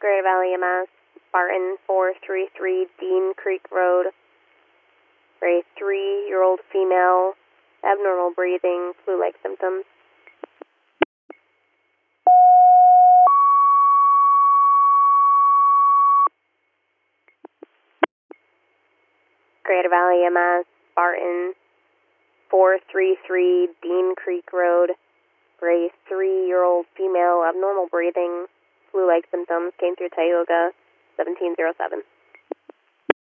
Great Valley EMS, Spartan 433 Dean Creek Road, for a 3-year-old female, abnormal breathing, flu-like symptoms. Greater Valley EMS, Spartan 433 Dean Creek Road, for a 3-year-old female, abnormal breathing, flu-like symptoms, came through Tioga 1707.